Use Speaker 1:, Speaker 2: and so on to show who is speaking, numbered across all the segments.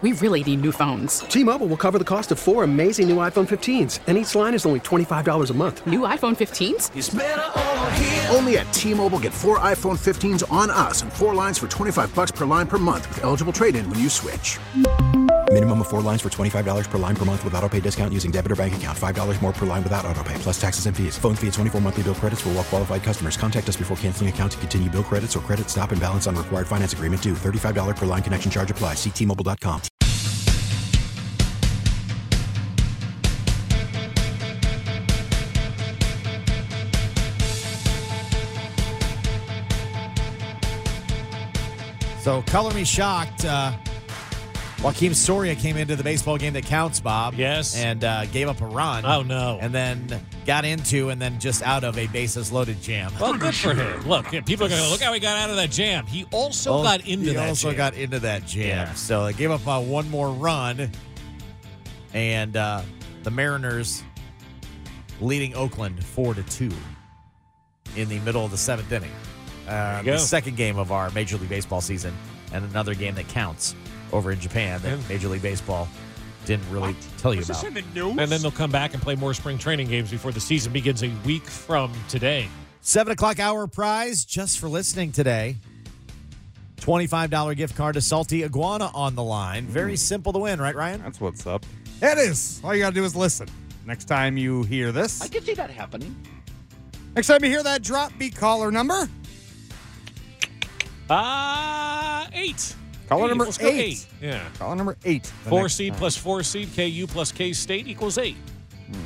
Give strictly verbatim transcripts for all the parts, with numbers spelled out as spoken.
Speaker 1: we really need new phones.
Speaker 2: T-Mobile will cover the cost of four amazing new iPhone fifteens, and each line is only twenty-five dollars a month.
Speaker 1: New iPhone fifteens?
Speaker 3: It's better over here.
Speaker 4: Only at T-Mobile, get four iPhone fifteens on us and four lines for twenty-five dollars per line per month with eligible trade-in when you switch.
Speaker 5: Minimum of four lines for twenty-five dollars per line per month with autopay discount using debit or bank account. five dollars more per line without autopay, plus taxes and fees. Phone fee at twenty-four monthly bill credits for well-qualified customers. Contact us before canceling account to continue bill credits or credit stop and balance on required finance agreement due. thirty-five dollars per line connection charge applies. See T Mobile dot com.
Speaker 6: So, color me shocked. Uh, Joaquim Soria came into the baseball game that counts, Bob.
Speaker 7: Yes.
Speaker 6: And uh, gave up a run.
Speaker 7: Oh, no.
Speaker 6: And then got into and then just out of a bases-loaded jam.
Speaker 7: Well, good for him. Look, people are going to look how he got out of that jam. He also
Speaker 6: Well,
Speaker 7: got into
Speaker 6: he
Speaker 7: that
Speaker 6: also
Speaker 7: jam.
Speaker 6: got into that jam.
Speaker 7: Yeah.
Speaker 6: So, they gave up uh, one more run. And uh, the Mariners leading Oakland four to two in the middle of the seventh inning. Uh, the second game of our Major League Baseball season, and another game that counts over in Japan that Major League Baseball didn't really what? tell you
Speaker 7: Was
Speaker 6: about.
Speaker 7: This in the news? And then they'll come back and play more spring training games before the season begins a week from today.
Speaker 6: Seven o'clock hour prize just for listening today. twenty-five dollars gift card to Salty Iguana on the line. Very simple to win, right, Ryan?
Speaker 8: That's what's up. It is. All you got to do is listen. Next time you hear this.
Speaker 3: I can see that happening.
Speaker 8: Next time you hear that drop, be caller number.
Speaker 7: Uh, eight.
Speaker 8: Caller
Speaker 7: eight.
Speaker 8: number
Speaker 7: Let's
Speaker 8: eight.
Speaker 7: go eight. Yeah.
Speaker 8: Caller number eight.
Speaker 7: Four seed time. Plus four seed, K U plus K State equals eight.
Speaker 8: Hmm.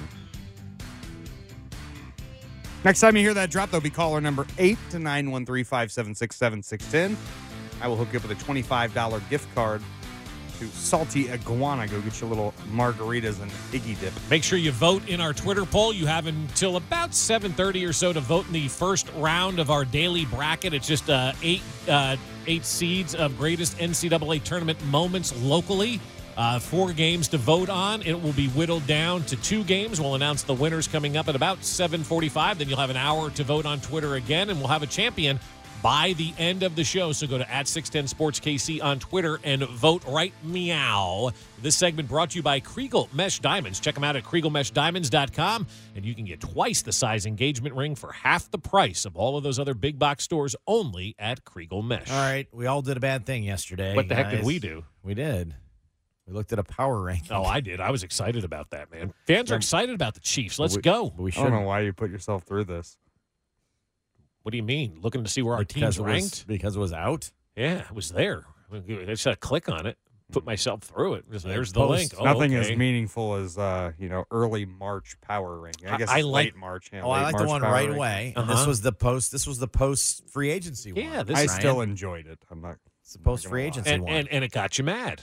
Speaker 8: Next time you hear that drop, though, be caller number eight to nine one three, five seven six, seven six one zero. I will hook you up with a twenty-five dollars gift card to Salty Iguana. Go get your little margaritas and Iggy dip.
Speaker 7: Make sure you vote in our Twitter poll. You have until about seven thirty or so to vote in the first round of our daily bracket. It's just uh, eight uh, eight seeds of greatest N C double A tournament moments locally. Uh, four games to vote on. It will be whittled down to two games. We'll announce the winners coming up at about seven forty-five. Then you'll have an hour to vote on Twitter again, and we'll have a champion by the end of the show. So go to at six ten Sports K C on Twitter and vote right meow. This segment brought to you by Kriegel Mesh Diamonds. Check them out at kriegel mesh diamonds dot com, and you can get twice the size engagement ring for half the price of all of those other big box stores only at Kriegel Mesh.
Speaker 6: All right. We all did a bad thing yesterday.
Speaker 7: What the heck
Speaker 6: guys.
Speaker 7: did we do?
Speaker 6: We did. We looked at a power ranking.
Speaker 7: Oh, I did. I was excited about that, man. Fans are excited about the Chiefs. Let's
Speaker 6: we,
Speaker 7: go.
Speaker 6: We
Speaker 8: I don't know why you put yourself through this.
Speaker 7: What do you mean? Looking to see where our
Speaker 6: because
Speaker 7: team's
Speaker 6: it
Speaker 7: ranked?
Speaker 6: Was, because it was out?
Speaker 7: Yeah, it was there. I just had to click on it, put myself through it. Just, there's the
Speaker 8: Post,
Speaker 7: link. Oh,
Speaker 8: nothing
Speaker 7: okay.
Speaker 8: as meaningful as, uh, you know, early March power ranking. I guess
Speaker 7: I
Speaker 8: it's
Speaker 7: like,
Speaker 8: late March. Yeah,
Speaker 6: oh,
Speaker 8: late
Speaker 6: I like
Speaker 8: March
Speaker 6: the one
Speaker 8: power
Speaker 6: right
Speaker 8: ranking.
Speaker 6: away.
Speaker 7: Uh-huh.
Speaker 6: And this was the post. This was the post free agency one.
Speaker 7: Yeah, this
Speaker 8: I
Speaker 7: is
Speaker 8: still enjoyed it. I'm not.
Speaker 6: It's the post free agency
Speaker 7: and,
Speaker 6: one.
Speaker 7: and, and it got you mad.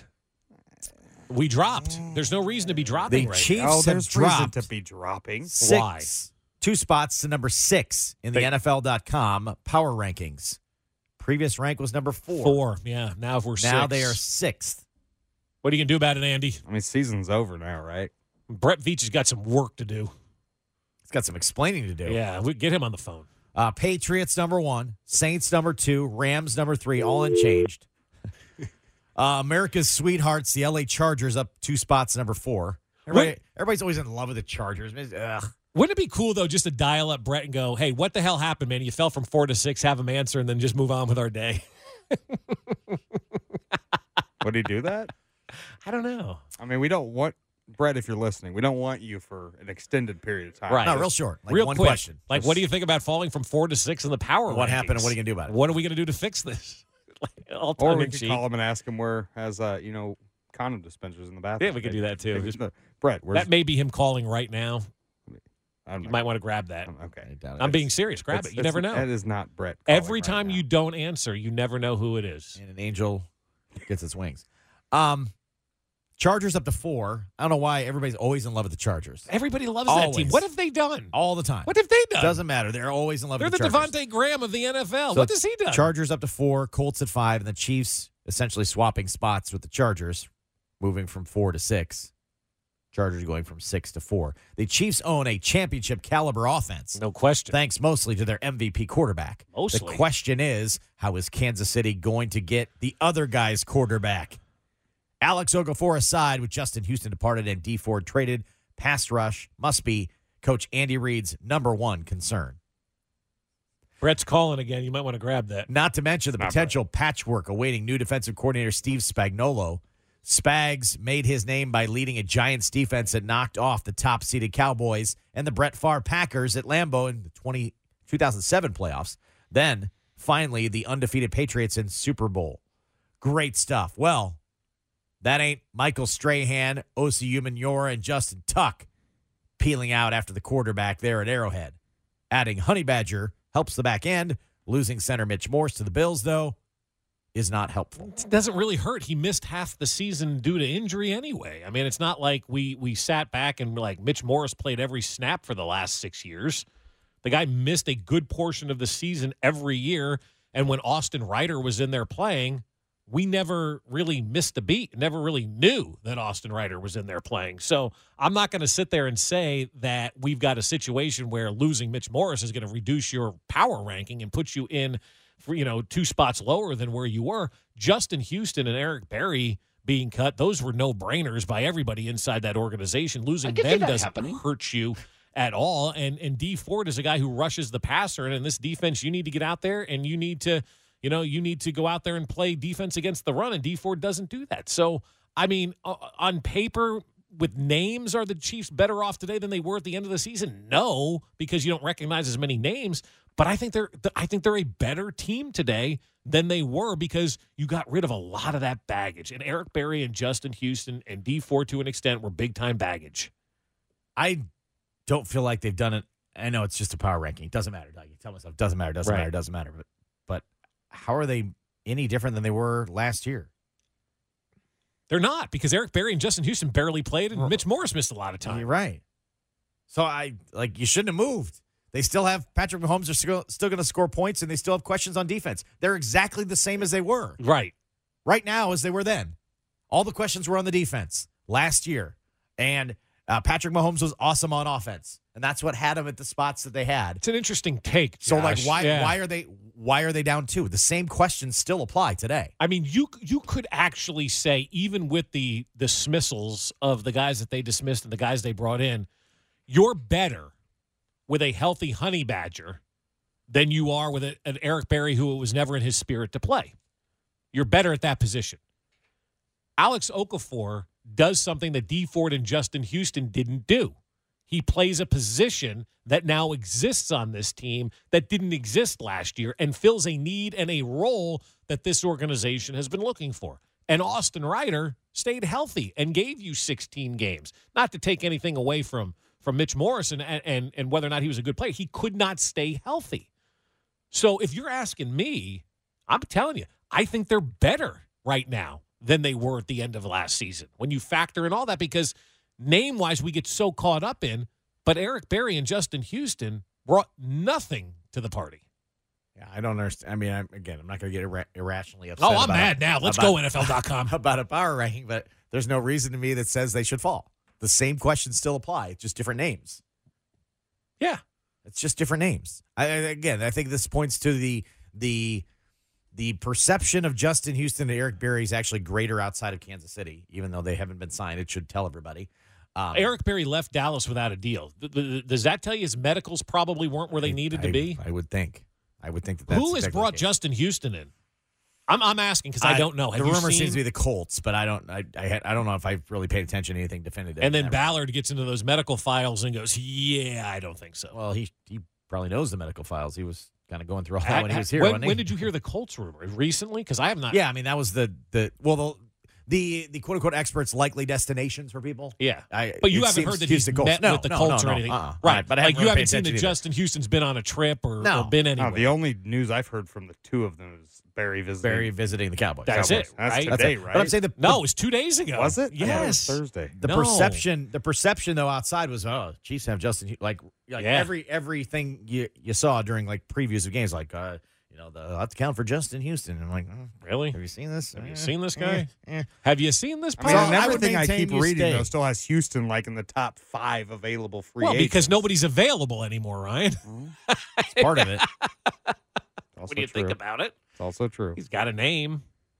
Speaker 7: We dropped. There's no reason to be dropping
Speaker 6: The
Speaker 7: right
Speaker 6: Chiefs
Speaker 7: now.
Speaker 8: Oh,
Speaker 6: have
Speaker 8: there's reason
Speaker 6: dropped
Speaker 8: to be dropping.
Speaker 6: six,
Speaker 7: Why?
Speaker 6: Two spots to number six in the
Speaker 7: They-
Speaker 6: N F L dot com power rankings. Previous rank was number four.
Speaker 7: Four. Yeah, now if we're
Speaker 6: Now
Speaker 7: six.
Speaker 6: they are sixth.
Speaker 7: What are you going to do about it, Andy?
Speaker 8: I mean, season's over now, right?
Speaker 7: Brett Veach has got some work to do.
Speaker 6: It's got some explaining to do.
Speaker 7: Yeah, we get him on the phone.
Speaker 6: Uh, Patriots number one, Saints number two, Rams number three, all unchanged. uh, America's Sweethearts, the L A Chargers, up two spots, number four. Everybody, everybody's always in love with the Chargers. Ugh.
Speaker 7: Wouldn't it be cool, though, just to dial up Brett and go, hey, what the hell happened, man? You fell from four to six, have him answer, and then just move on with our day.
Speaker 8: Would he do that?
Speaker 7: I don't know.
Speaker 8: I mean, we don't want, Brett, if you're listening, we don't want you for an extended period of time.
Speaker 7: Right.
Speaker 6: No, real short. Like
Speaker 7: Real
Speaker 6: one
Speaker 7: quick.
Speaker 6: question.
Speaker 7: Like,
Speaker 6: Just-
Speaker 7: what do you think about falling from four to six in the power
Speaker 6: What
Speaker 7: rankings?
Speaker 6: happened and what are you going to do about it?
Speaker 7: What are we going to do to fix this? Like, all
Speaker 8: Or
Speaker 7: tongue
Speaker 8: we
Speaker 7: in
Speaker 8: could
Speaker 7: cheek.
Speaker 8: call him and ask him where has, uh, you know, condom dispensers in the bathroom.
Speaker 7: Yeah, we could do that, too.
Speaker 8: Maybe-
Speaker 7: Just-
Speaker 8: no, Brett, where's,
Speaker 7: That may be him calling right now.
Speaker 8: I don't
Speaker 7: You
Speaker 8: know.
Speaker 7: might want to grab that.
Speaker 8: Okay.
Speaker 6: I doubt it.
Speaker 7: I'm being serious. Grab
Speaker 8: It's-
Speaker 7: it. You
Speaker 8: it's-
Speaker 7: never know.
Speaker 8: That is not Brett. calling
Speaker 7: Every
Speaker 8: right
Speaker 7: time
Speaker 8: now.
Speaker 7: you don't answer, you never know who it is.
Speaker 6: And an angel gets its wings. Um, Chargers up to four. I don't know why everybody's always in love with the Chargers.
Speaker 7: Everybody loves that team.
Speaker 6: Always.
Speaker 7: What have they done?
Speaker 6: All the time.
Speaker 7: What have they done?
Speaker 6: Doesn't matter. They're always in love
Speaker 7: They're
Speaker 6: with
Speaker 7: the
Speaker 6: the Chargers.
Speaker 7: Devontae Graham of the N F L.
Speaker 6: So
Speaker 7: what has he done?
Speaker 6: Chargers up to four, Colts at five, and the Chiefs essentially swapping spots with the Chargers, moving from four to six. Chargers going from six to four. The Chiefs own a championship caliber offense.
Speaker 7: No question.
Speaker 6: Thanks mostly to their M V P quarterback.
Speaker 7: Mostly.
Speaker 6: The question is, how is Kansas City going to get the other guy's quarterback? Alex Okafor aside, with Justin Houston departed and D Ford traded, pass rush must be Coach Andy Reid's number one concern.
Speaker 7: Brett's calling again. You might want to grab that.
Speaker 6: Not to mention the potential patchwork awaiting new defensive coordinator Steve Spagnuolo. Spags made his name by leading a Giants defense that knocked off the top-seeded Cowboys and the Brett Favre Packers at Lambeau in the twenty, two thousand seven playoffs. Then, finally, the undefeated Patriots in Super Bowl. Great stuff. Well, that ain't Michael Strahan, Osi Umenyiora, and Justin Tuck peeling out after the quarterback there at Arrowhead. Adding Honey Badger helps the back end. Losing center Mitch Morse to the Bills, though, is not helpful.
Speaker 7: It doesn't really hurt. He missed half the season due to injury anyway. I mean, it's not like we we sat back and like Mitch Morse played every snap for the last six years. The guy missed a good portion of the season every year, and when Austin Reiter was in there playing, we never really missed a beat, never really knew that Austin Reiter was in there playing. So I'm not going to sit there and say that we've got a situation where losing Mitch Morse is going to reduce your power ranking and put you in, for, you know, two spots lower than where you were. Justin Houston and Eric Berry being cut, those were no-brainers by everybody inside that organization. Losing them doesn't happening. hurt you at all. And, and D Ford is a guy who rushes the passer, and in this defense, you need to get out there and you need to – You know, you need to go out there and play defense against the run, and D Ford doesn't do that. So, I mean, uh, on paper, with names, are the Chiefs better off today than they were at the end of the season? No, because you don't recognize as many names. But I think they're, I think they're a better team today than they were because you got rid of a lot of that baggage. And Eric Berry and Justin Houston and D Ford, to an extent, were big-time baggage.
Speaker 6: I don't feel like they've done it. I know it's just a power ranking. It doesn't matter, Doug. You tell myself, doesn't matter, doesn't
Speaker 7: Right.
Speaker 6: matter, doesn't matter. But, but how are they any different than they were last year?
Speaker 7: They're not, because Eric Berry and Justin Houston barely played, and Mitch Morse missed a lot of time.
Speaker 6: You're right. So, I like you shouldn't have moved. They still have Patrick Mahomes are still, still going to score points, and they still have questions on defense. They're exactly the same as they were.
Speaker 7: Right.
Speaker 6: Right now as they were then. All the questions were on the defense last year. And uh, Patrick Mahomes was awesome on offense. And that's what had them at the spots that they had.
Speaker 7: It's an interesting take,
Speaker 6: So, like,
Speaker 7: Josh.
Speaker 6: why
Speaker 7: Yeah.
Speaker 6: why are they why are they down two? The same questions still apply today.
Speaker 7: I mean, you you could actually say, even with the dismissals of the guys that they dismissed and the guys they brought in, you're better with a healthy Honey Badger than you are with a, an Eric Berry who it was never in his spirit to play. You're better at that position. Alex Okafor does something that D Ford and Justin Houston didn't do. He plays a position that now exists on this team that didn't exist last year and fills a need and a role that this organization has been looking for. And Austin Reiter stayed healthy and gave you sixteen games. Not to take anything away from, from Mitch Morris and, and, and whether or not he was a good player. He could not stay healthy. So if you're asking me, I'm telling you, I think they're better right now than they were at the end of last season when you factor in all that, because name-wise, we get so caught up in, but Eric Berry and Justin Houston brought nothing to the party.
Speaker 6: Yeah, I don't understand. I mean, I'm, again, I'm not going to get ira- irrationally upset.
Speaker 7: Oh, I'm
Speaker 6: about
Speaker 7: mad
Speaker 6: a,
Speaker 7: now. Let's
Speaker 6: about,
Speaker 7: go N F L dot com.
Speaker 6: About a power ranking, but there's no reason to me that says they should fall. The same questions still apply. It's just different names.
Speaker 7: Yeah.
Speaker 6: It's just different names. I, again, I think this points to the the the perception of Justin Houston and Eric Berry is actually greater outside of Kansas City, even though they haven't been signed. It should tell everybody. Um,
Speaker 7: Eric Berry left Dallas without a deal. Th- th- Does that tell you his medicals probably weren't where they
Speaker 6: I,
Speaker 7: needed
Speaker 6: I,
Speaker 7: to be?
Speaker 6: I would think. I would think that that's
Speaker 7: Who has
Speaker 6: exactly
Speaker 7: brought
Speaker 6: the case.
Speaker 7: Justin Houston in? I'm, I'm asking because I, I don't know. Have
Speaker 6: the
Speaker 7: you
Speaker 6: rumor
Speaker 7: seen?
Speaker 6: seems to be the Colts, but I don't. I I, had, I don't know if I've really paid attention to anything definitive.
Speaker 7: And then
Speaker 6: Never.
Speaker 7: Ballard gets into those medical files and goes, "Yeah, I don't think so."
Speaker 6: Well, he he probably knows the medical files. He was kind of going through all that
Speaker 7: Ha-
Speaker 6: when he
Speaker 7: ha-
Speaker 6: was here.
Speaker 7: When,
Speaker 6: wasn't he?
Speaker 7: when did you hear the Colts rumor? Recently? Because I have not.
Speaker 6: Yeah, I mean that was the the well the the, the quote unquote experts likely destinations for people.
Speaker 7: Yeah,
Speaker 6: I,
Speaker 7: but you
Speaker 6: it
Speaker 7: haven't
Speaker 6: seems
Speaker 7: heard that
Speaker 6: Houston
Speaker 7: he's
Speaker 6: Colts.
Speaker 7: met
Speaker 6: No,
Speaker 7: with the
Speaker 6: no,
Speaker 7: Colts
Speaker 6: no,
Speaker 7: or
Speaker 6: no,
Speaker 7: anything,
Speaker 6: uh-uh.
Speaker 7: right?
Speaker 6: But I
Speaker 7: like
Speaker 6: haven't
Speaker 7: you
Speaker 6: really
Speaker 7: haven't
Speaker 6: paid
Speaker 7: seen that
Speaker 6: attention either.
Speaker 7: Justin Houston's been on a trip or,
Speaker 6: No.
Speaker 7: or been
Speaker 8: No,
Speaker 7: anywhere.
Speaker 8: the only news I've heard from the two of them is Barry visiting.
Speaker 6: Barry visiting the Cowboys.
Speaker 7: That's
Speaker 8: Cowboys.
Speaker 7: it,
Speaker 8: That's
Speaker 7: right?
Speaker 8: today,
Speaker 6: it.
Speaker 8: right?
Speaker 6: But I'm saying the
Speaker 7: no, it was two days ago.
Speaker 8: was it? I thought it was
Speaker 7: Yes,
Speaker 8: Thursday.
Speaker 6: the
Speaker 7: No.
Speaker 6: perception the perception though outside was oh Chiefs have Justin Hu- like like
Speaker 7: Yeah.
Speaker 6: every everything you you saw during like previews of games like uh you know the let's count for Justin Houston. And I'm like oh,
Speaker 7: Really?
Speaker 6: have you seen this?
Speaker 7: Have
Speaker 6: Eh,
Speaker 7: you seen this
Speaker 6: eh,
Speaker 7: guy?
Speaker 6: eh.
Speaker 7: Have you seen this?
Speaker 8: I mean,
Speaker 7: Paul?
Speaker 8: and
Speaker 6: I would
Speaker 8: everything I
Speaker 6: maintain
Speaker 8: keep
Speaker 6: you
Speaker 8: reading
Speaker 6: stay.
Speaker 8: though still has Houston like in the top five available free
Speaker 7: Well,
Speaker 8: agents.
Speaker 7: because nobody's available anymore, Ryan.
Speaker 6: It's part of it.
Speaker 8: Also
Speaker 7: What do you
Speaker 8: true.
Speaker 7: think about it?
Speaker 8: It's also true.
Speaker 7: He's got a name.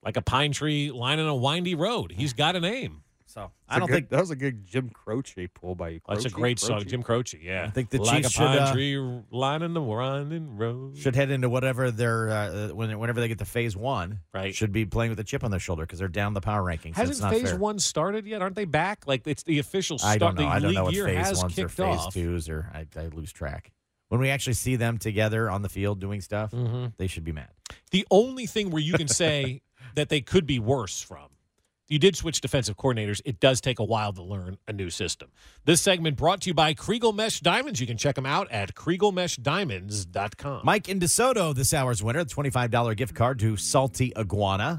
Speaker 7: Like a pine tree lining a windy road. He's got a name.
Speaker 6: So
Speaker 8: I
Speaker 6: I don't
Speaker 8: good,
Speaker 6: think
Speaker 8: that was a good Jim Croce pull by you.
Speaker 7: That's a
Speaker 8: Croce?
Speaker 7: great song,
Speaker 8: Croce.
Speaker 7: Jim Croce. Yeah,
Speaker 6: I think the
Speaker 7: like
Speaker 6: Chiefs
Speaker 7: a pine
Speaker 6: should, uh,
Speaker 7: tree lining the winding road.
Speaker 6: should head into whatever they're uh, when, whenever they get to phase one.
Speaker 7: Right.
Speaker 6: Should be playing with a chip on their shoulder because they're down the power rankings.
Speaker 7: Hasn't
Speaker 6: it's not
Speaker 7: phase
Speaker 6: fair.
Speaker 7: one started yet? Aren't they back? Like it's the official start.
Speaker 6: I don't know.
Speaker 7: The
Speaker 6: I don't
Speaker 7: league
Speaker 6: know what
Speaker 7: year
Speaker 6: phase
Speaker 7: has
Speaker 6: ones or
Speaker 7: kicked
Speaker 6: phase
Speaker 7: off.
Speaker 6: twos or I, I lose track. When we actually see them together on the field doing stuff,
Speaker 7: Mm-hmm.
Speaker 6: they should be mad.
Speaker 7: The only thing where you can say that they could be worse from. You did switch defensive coordinators. It does take a while to learn a new system. This segment brought to you by Kriegel Mesh Diamonds. You can check them out at kriegel mesh diamonds dot com.
Speaker 6: Mike in DeSoto, this hour's winner, the twenty-five dollars gift card to Salty Iguana.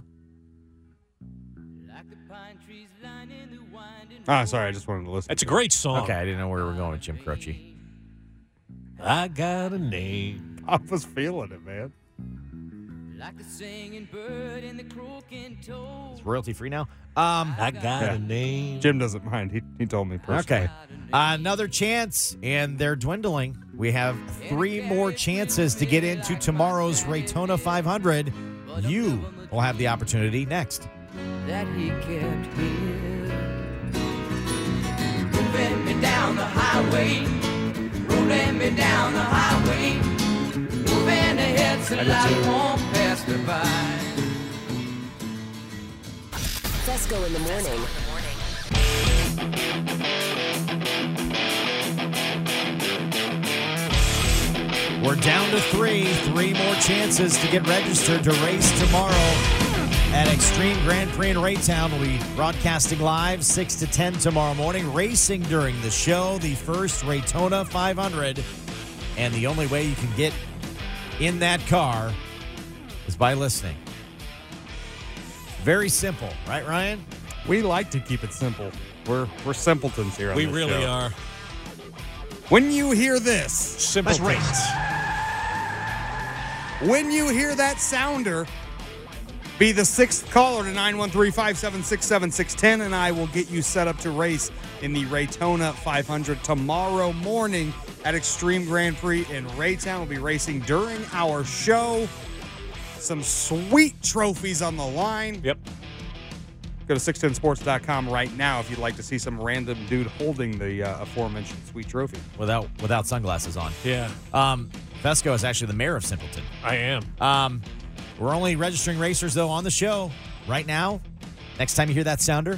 Speaker 8: Ah, sorry, I just wanted to listen.
Speaker 7: That's a
Speaker 8: to
Speaker 7: great song.
Speaker 6: Okay, I didn't know where we were going with Jim Croce.
Speaker 7: I got a name.
Speaker 8: it. I was feeling it, man.
Speaker 3: Like the singing bird and the croaking toad.
Speaker 6: It's royalty free now. Um,
Speaker 7: I got
Speaker 8: Yeah.
Speaker 7: a name.
Speaker 8: Jim doesn't mind. He he told me personally.
Speaker 6: okay. Uh, another chance, and they're dwindling. We have three more chances to get into tomorrow's Raytona five hundred. You will have the opportunity next.
Speaker 3: That he kept here. Moving me down the highway. Rolling me down the highway. Moving ahead so life won't pass me by.
Speaker 9: Fesco in the morning.
Speaker 6: We're down to three. Three more chances to get registered to race tomorrow at Extreme Grand Prix in Raytown. We'll be broadcasting live six to ten tomorrow morning. Racing during the show, the first Raytona five hundred. And the only way you can get in that car is by listening. Very simple, right, Ryan?
Speaker 8: We like to keep it simple. We're we're simpletons here on
Speaker 7: We
Speaker 8: this
Speaker 7: really
Speaker 8: show.
Speaker 7: are.
Speaker 8: When you hear this,
Speaker 7: Simple race.
Speaker 8: when you hear that sounder, be the sixth caller to nine one three, five seven six, seven six one zero, and I will get you set up to race in the Raytona five hundred tomorrow morning at Extreme Grand Prix in Raytown. We'll be racing during our show. Some sweet trophies on the line.
Speaker 7: Yep.
Speaker 8: Go to six ten sports dot com right now if you'd like to see some random dude holding the uh, aforementioned sweet trophy.
Speaker 6: Without without sunglasses on.
Speaker 7: Yeah,
Speaker 6: Um, Fesco is actually the mayor of Simpleton.
Speaker 7: I am.
Speaker 6: Um, we're only registering racers, though, on the show right now. Next time you hear that sounder.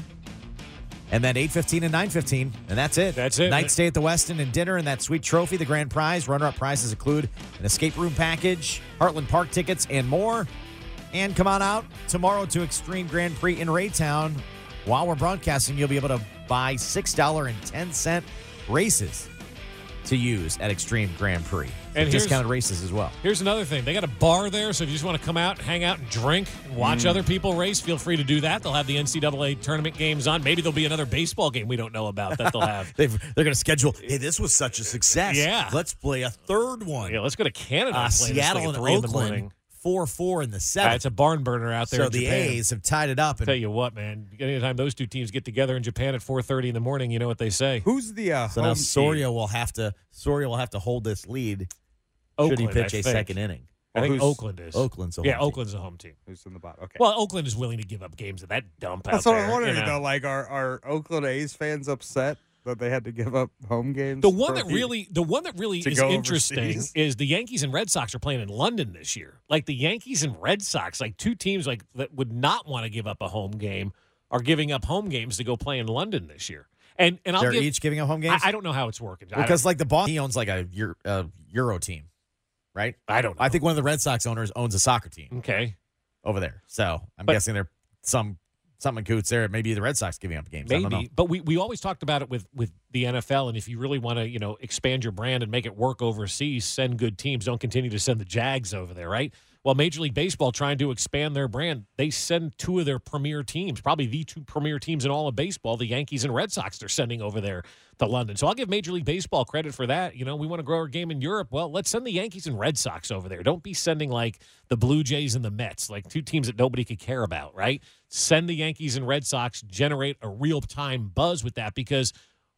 Speaker 6: And then eight fifteen and nine fifteen, and that's it.
Speaker 7: That's it.
Speaker 6: Night stay at the Westin and dinner and that sweet trophy, the grand prize. Runner-up prizes include an escape room package, Heartland Park tickets, and more. And come on out tomorrow to Extreme Grand Prix in Raytown. While we're broadcasting, you'll be able to buy six dollars and ten cents races to use at Extreme Grand Prix.
Speaker 7: And
Speaker 6: And
Speaker 7: here's-
Speaker 6: discounted races as well.
Speaker 7: Here's another thing. They got a bar there, so if you just want to come out, hang out, and drink, and watch other people race, feel free to do that. They'll have the N C double A tournament games on. Maybe there'll be another baseball game we don't know about that they'll have.
Speaker 6: They've, they're going to schedule, hey, this was such a success.
Speaker 7: Yeah.
Speaker 6: Let's play a third one.
Speaker 7: Yeah, let's go to Canada.
Speaker 6: Uh,
Speaker 7: and play this
Speaker 6: Seattle
Speaker 7: thing
Speaker 6: and
Speaker 7: at three in the
Speaker 6: Oakland,
Speaker 7: morning.
Speaker 6: four four in the
Speaker 7: Uh,
Speaker 6: seventh.
Speaker 7: it's a barn burner out there
Speaker 6: so
Speaker 7: in
Speaker 6: the
Speaker 7: Japan.
Speaker 6: A's have tied it up. And
Speaker 7: Tell you what, man. Anytime those two teams get together in Japan at four thirty in the morning, you know what they say.
Speaker 8: Who's the uh,
Speaker 6: so
Speaker 8: home
Speaker 6: now
Speaker 8: team?
Speaker 6: Soria will have to Soria will have to hold this lead should he
Speaker 7: Oakland,
Speaker 6: pitch
Speaker 7: I
Speaker 6: a
Speaker 7: think.
Speaker 6: second inning.
Speaker 7: I think
Speaker 8: Who's-
Speaker 7: Oakland is.
Speaker 6: Oakland's a
Speaker 7: yeah,
Speaker 6: home team.
Speaker 7: Oakland's a home team.
Speaker 8: Who's in the bottom? Okay.
Speaker 7: Well, Oakland is willing to give up games at that dump
Speaker 8: That's
Speaker 7: out
Speaker 8: what
Speaker 7: there.
Speaker 8: I'm wondering,
Speaker 7: you know.
Speaker 8: though. Like, are, are Oakland A's fans upset that they had to give up home games?
Speaker 7: The one
Speaker 8: for-
Speaker 7: that really, the one that really
Speaker 8: to
Speaker 7: is
Speaker 8: go
Speaker 7: interesting
Speaker 8: overseas?
Speaker 7: is the Yankees and Red Sox are playing in London this year. Like the Yankees and Red Sox, like two teams like that would not want to give up a home game, are giving up home games to go play in London this year. And and I'll
Speaker 6: They're
Speaker 7: give,
Speaker 6: each giving up home games?
Speaker 7: I, I don't know how it's working I
Speaker 6: because like the Boston, he owns like a Euro, uh, Euro team, right?
Speaker 7: don't, I don't know.
Speaker 6: I think one of the Red Sox owners owns a soccer team
Speaker 7: okay,
Speaker 6: over there. So I'm
Speaker 7: But-
Speaker 6: guessing there some something coots there. Maybe the Red Sox giving up games. I don't know.
Speaker 7: maybe. But we, we always talked about it with with the N F L. And if you really want to, you know, expand your brand and make it work overseas, send good teams. Don't continue to send the Jags over there, right? Well, Major League Baseball trying to expand their brand, they send two of their premier teams, probably the two premier teams in all of baseball, the Yankees and Red Sox. They're sending over there to London. So I'll give Major League Baseball credit for that. You know, we want to grow our game in Europe. Well, let's send the Yankees and Red Sox over there. Don't be sending like the Blue Jays and the Mets, like two teams that nobody could care about, right? Send the Yankees and Red Sox, generate a real-time buzz with that because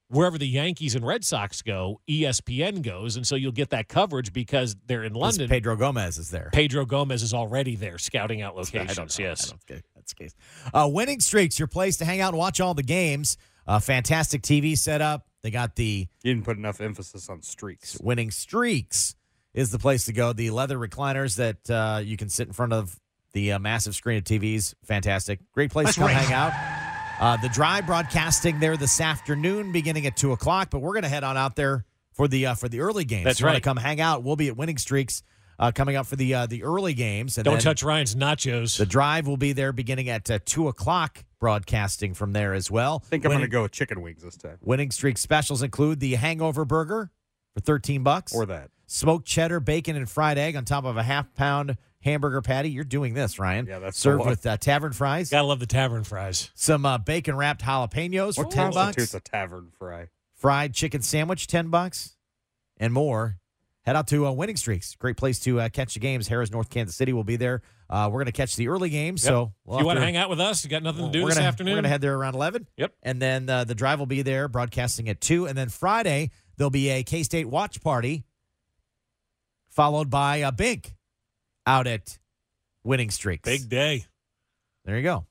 Speaker 7: wherever the Yankees and Red Sox go, E S P N goes, and so you'll get that coverage because they're in London.
Speaker 6: Pedro Gomez is there.
Speaker 7: Pedro Gomez is already there scouting out locations.
Speaker 6: I don't know.
Speaker 7: Yes.
Speaker 6: I don't get that's the case. Uh, Winning Streaks, your place to hang out and watch all the games. Uh, fantastic T V setup. They got the
Speaker 8: You didn't put enough emphasis on streaks.
Speaker 6: Winning Streaks is the place to go. The leather recliners that uh, you can sit in front of the uh, massive screen of T Vs. Fantastic. Great place
Speaker 7: That's
Speaker 6: to come
Speaker 7: right.
Speaker 6: hang out. Uh, the Drive broadcasting there this afternoon beginning at two o'clock, but we're going to head on out there for the uh, for the early games.
Speaker 7: That's
Speaker 6: If you want
Speaker 7: right.
Speaker 6: to come hang out. We'll be at Winning Streaks uh, coming up for the uh, the early games. And
Speaker 7: Don't
Speaker 6: then
Speaker 7: touch Ryan's nachos.
Speaker 6: the Drive will be there beginning at uh, two o'clock, broadcasting from there as well.
Speaker 8: I think I'm going to
Speaker 6: Winning-
Speaker 8: go with chicken wings this time.
Speaker 6: Winning Streak specials include the Hangover Burger for thirteen bucks.
Speaker 8: Or that.
Speaker 6: Smoked cheddar, bacon, and fried egg on top of a half-pound hamburger patty. You're doing this, Ryan.
Speaker 8: Yeah, that's the
Speaker 6: served
Speaker 8: one.
Speaker 6: with uh, tavern fries.
Speaker 7: Gotta love the tavern fries.
Speaker 6: Some uh, bacon-wrapped jalapenos for
Speaker 8: What
Speaker 6: ten
Speaker 8: constitutes
Speaker 6: bucks.
Speaker 8: a tavern fry?
Speaker 6: Fried chicken sandwich, ten bucks, and more. Head out to uh, Winning Streaks. Great place to uh, catch the games. Harris, North Kansas City will be there. Uh, we're going to catch the early games.
Speaker 7: Yep.
Speaker 6: So
Speaker 7: if you want to hang out with us, you got nothing to do
Speaker 6: we're
Speaker 7: this
Speaker 6: gonna,
Speaker 7: afternoon.
Speaker 6: We're going to head there around eleven.
Speaker 7: Yep.
Speaker 6: And then uh, the Drive will be there broadcasting at two. And then Friday, there'll be a K-State watch party followed by a Bink out at Winning Streaks.
Speaker 7: Big day.
Speaker 6: There you go.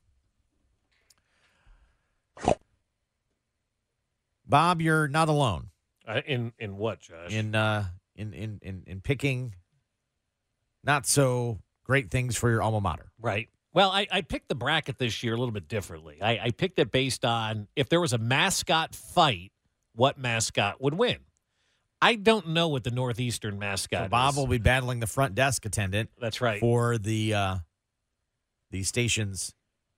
Speaker 6: Bob, you're not alone
Speaker 7: Uh, in in what, Josh?
Speaker 6: in uh, in, in in in picking not so great things for your alma mater.
Speaker 7: Right. Well, I, I picked the bracket this year a little bit differently. I, I picked it based on if there was a mascot fight, what mascot would win. I don't know what the Northeastern mascot
Speaker 6: So Bob
Speaker 7: is.
Speaker 6: will be battling the front desk attendant
Speaker 7: That's right.
Speaker 6: for the uh, the station's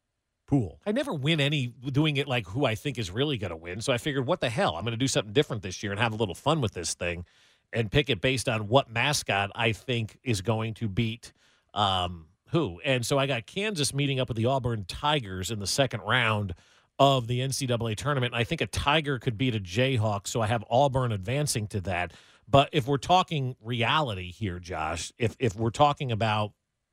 Speaker 6: pool.
Speaker 7: I never win any doing it like who I think is really going to win. So I figured, what the hell? I'm going to do something different this year and have a little fun with this thing and pick it based on what mascot I think is going to beat um, who. And so I got Kansas meeting up with the Auburn Tigers in the second round of the N C double A tournament. And I think a Tiger could beat a Jayhawk, so I have Auburn advancing to that. But if we're talking reality here, Josh, if if we're talking about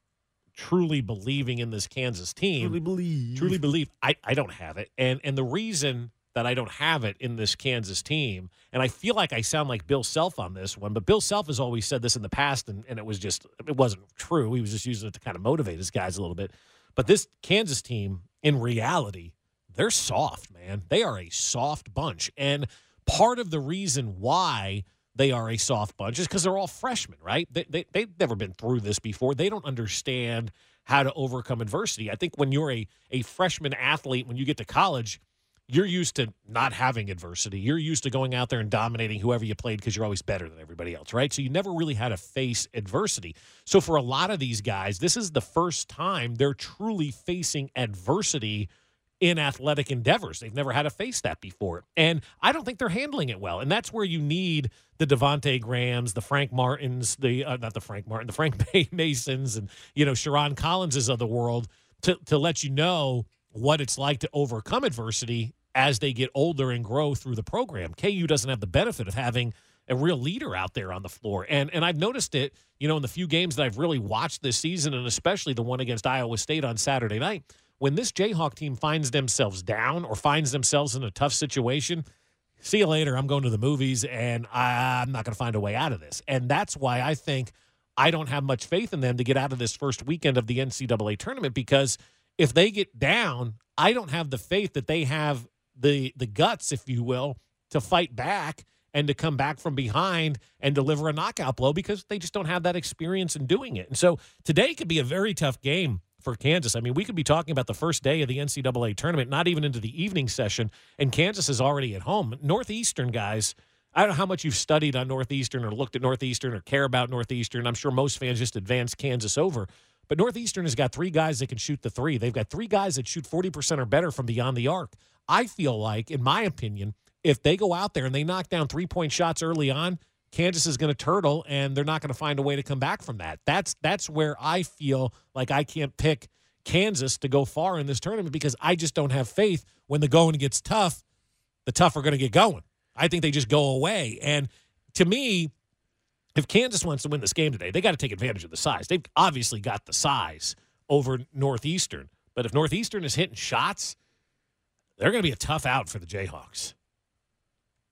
Speaker 7: truly believing in this Kansas team,
Speaker 6: Truly believe.
Speaker 7: truly believe, I, I don't have it. And and the reason that I don't have it in this Kansas team, and I feel like I sound like Bill Self on this one, but Bill Self has always said this in the past, and, and it was just, it wasn't true. He was just using it to kind of motivate his guys a little bit. But this Kansas team, in reality, they're soft, man. They are a soft bunch. And part of the reason why they are a soft bunch is because they're all freshmen, right? They, they, they've never been through this before. They don't understand how to overcome adversity. I think when you're a, a freshman athlete, when you get to college, you're used to not having adversity. You're used to going out there and dominating whoever you played because you're always better than everybody else, right? So you never really had to face adversity. So for a lot of these guys, this is the first time they're truly facing adversity in athletic endeavors. They've never had to face that before. And I don't think they're handling it well. And that's where you need the Devontae Grahams, the Frank Martins, the uh, not the Frank Martin, the Frank Masons, and, you know, Sharon Collinses of the world to, to let you know what it's like to overcome adversity as they get older and grow through the program. K U doesn't have the benefit of having a real leader out there on the floor. And and I've noticed it, you know, in the few games that I've really watched this season, and especially the one against Iowa State on Saturday night, when this Jayhawk team finds themselves down or finds themselves in a tough situation, see you later. I'm going to the movies, and I'm not going to find a way out of this. And that's why I think I don't have much faith in them to get out of this first weekend of the N C double A tournament, because if they get down, I don't have the faith that they have the the guts, if you will, to fight back and to come back from behind and deliver a knockout blow, because they just don't have that experience in doing it. And so today could be a very tough game for Kansas. I mean, we could be talking about the first day of the N C double A tournament, not even into the evening session, and Kansas is already at home. Northeastern guys, I don't know how much you've studied on Northeastern or looked at Northeastern or care about Northeastern. I'm sure most fans just advance Kansas over. But Northeastern has got three guys that can shoot the three. They've got three guys that shoot forty percent or better from beyond the arc. I feel like, in my opinion, if they go out there and they knock down three-point shots early on, Kansas is going to turtle, and they're not going to find a way to come back from that. That's that's where I feel like I can't pick Kansas to go far in this tournament, because I just don't have faith when the going gets tough, the tough are going to get going. I think they just go away. And to me, if Kansas wants to win this game today, they got to take advantage of the size. They've obviously got the size over Northeastern. But if Northeastern is hitting shots, they're going to be a tough out for the Jayhawks.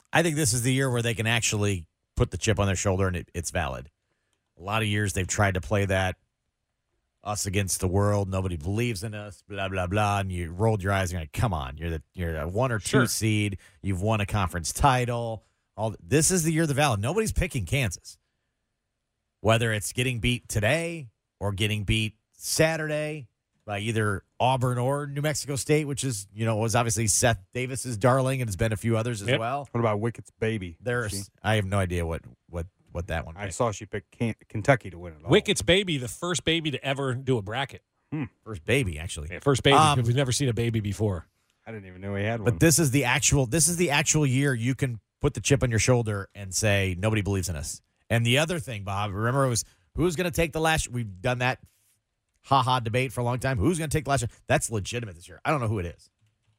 Speaker 6: I think this is the year where they can actually put the chip on their shoulder and it, it's valid. A lot of years they've tried to play that us against the world. Nobody believes in us, blah, blah, blah. And you rolled your eyes and you're like, come on. You're the you're a one or two
Speaker 7: Sure.
Speaker 6: seed. You've won a conference title. All This is the year of the valid. Nobody's picking Kansas. Whether it's getting beat today or getting beat Saturday by either Auburn or New Mexico State, which is, you know, was obviously Seth Davis's darling and has been a few others as
Speaker 7: Yep.
Speaker 6: well.
Speaker 8: What about Wickett's baby?
Speaker 6: There's,
Speaker 8: She-
Speaker 6: I have no idea what what what that one.
Speaker 8: I
Speaker 6: picked.
Speaker 8: saw she picked Can- Kentucky to win it all.
Speaker 7: Wickett's baby, the first baby to ever do a bracket.
Speaker 6: First baby, actually.
Speaker 7: Yeah, first baby.
Speaker 6: Um,
Speaker 7: We've never seen a baby before.
Speaker 8: I didn't even know he had one.
Speaker 6: But this is the actual. This is the actual year you can put the chip on your shoulder and say nobody believes in us. And the other thing, Bob, remember it was who's going to take the last. We've done that ha ha debate for a long time. Who's going to take the last? That's legitimate this year. I don't know who it is.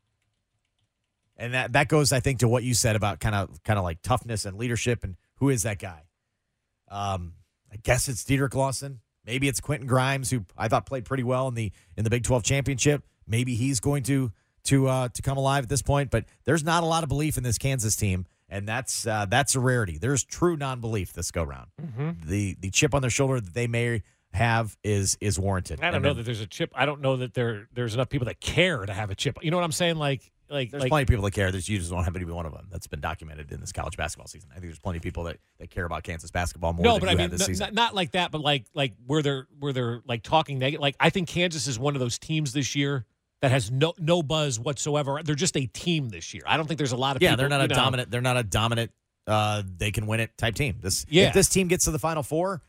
Speaker 6: And that that goes, I think, to what you said about kind of kind of like toughness and leadership and who is that guy. Um, I guess it's Dedrick Lawson. Maybe it's Quentin Grimes, who I thought played pretty well in the in the Big twelve championship. Maybe he's going to to uh, to come alive at this point. But there's not a lot of belief in this Kansas team, and that's uh, that's a rarity. There's true non-belief this go round.
Speaker 7: Mm-hmm.
Speaker 6: The the chip on their shoulder that they may have is is warranted.
Speaker 7: I don't
Speaker 6: And
Speaker 7: know
Speaker 6: then
Speaker 7: that there's a chip. I don't know that there there's enough people that care to have a chip. You know what I'm saying? Like like
Speaker 6: There's
Speaker 7: like
Speaker 6: plenty of people that care. There's you just don't happen to be one of them. That's been documented in this college basketball season. I think there's plenty of people that, that care about Kansas basketball more
Speaker 7: no,
Speaker 6: than
Speaker 7: but
Speaker 6: you
Speaker 7: I mean
Speaker 6: had this
Speaker 7: n-
Speaker 6: season.
Speaker 7: n- not like that. But like like where they're where they're like talking negative. Like I think Kansas is one of those teams this year that has no no buzz whatsoever. They're just a team this year. I don't think there's a lot of
Speaker 6: yeah,
Speaker 7: people,
Speaker 6: they're not
Speaker 7: you
Speaker 6: a
Speaker 7: know,
Speaker 6: dominant. They're not a dominant. Uh, they can win it type team. This
Speaker 7: Yeah.
Speaker 6: if this team gets to the Final Four,